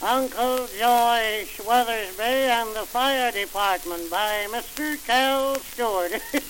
Uncle Joyce Weathersby and the Fire Department by Mr. Cal Stewart.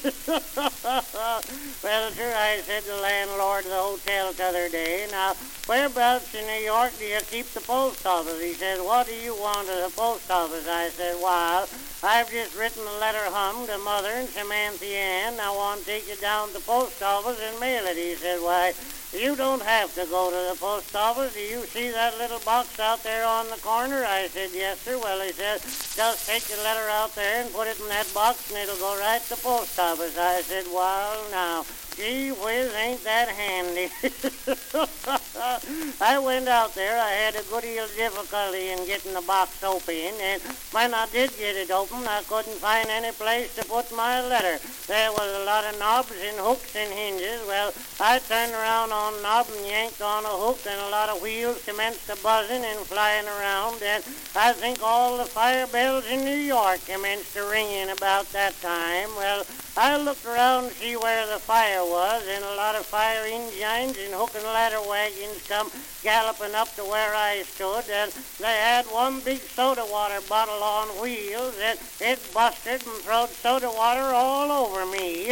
Well, sir, I said to the landlord of the hotel the other day, now, whereabouts in New York do you keep the post office? He said, what do you want at the post office? I said, well, I've just written a letter home to Mother and Samantha Ann. I want to take it down to the post office and mail it. He said, why, you don't have to go to the post office. Do you see that little box out there on the corner? I said, yes, sir. Well, he said, just take the letter out there and put it in that box and it'll go right to the post office. I said, well, now, gee whiz, ain't that handy. I went out there. I had a good deal of difficulty in getting the box open, and when I did get it open, I couldn't find any place to put my letter. There was a lot of knobs and hooks and hinges. Well, I turned around on a knob and yanked on a hook, and a lot of wheels commenced to buzzing and flying around, and I think all the fire bells in New York commenced to ringing about that time. Well, I looked around to see where the fire was, and a lot of fire engines and hook and ladder wagons come galloping up to where I stood, and they had one big soda water bottle on wheels, and it busted and throwed soda water all over me.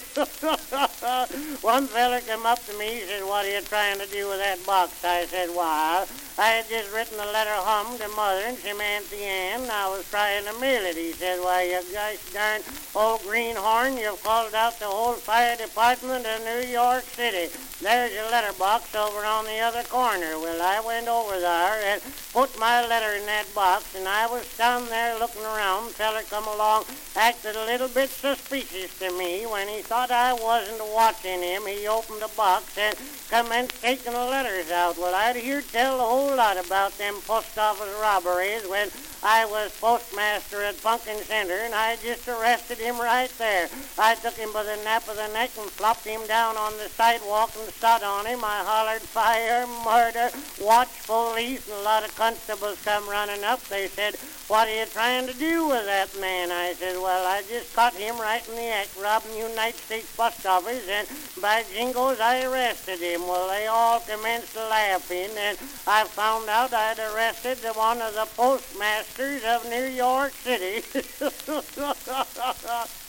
One feller come up to me, he said, what are you trying to do with that box? I said, well, I had just written a letter home to Mother and Samantha Ann, and I was trying to mail it. He said, why, you gosh darn old greenhorn, you've called out the whole fire department of New York City. There's your letterbox over on the other corner. Well, I went over there and put my letter in that box, and I was standing there looking around. Feller come along, acted a little bit suspicious to me. When he thought I wasn't watching him, he opened the box and commenced taking the letters out. Well, I'd hear tell a whole lot about them post office robberies when I was postmaster at Pumpkin Center, and I just arrested him right there. I took him by the nape of the neck and flopped him down on the sidewalk and sat on him. I hollered, fire, murder, watch police, and a lot of constables come running up. They said, what are you trying to do with that man? I said, well, I just caught him right in the act, robbing the United States Post Office, and by jingos, I arrested him. Well, they all commenced laughing, and I found out I'd arrested one of the postmasters of New York City.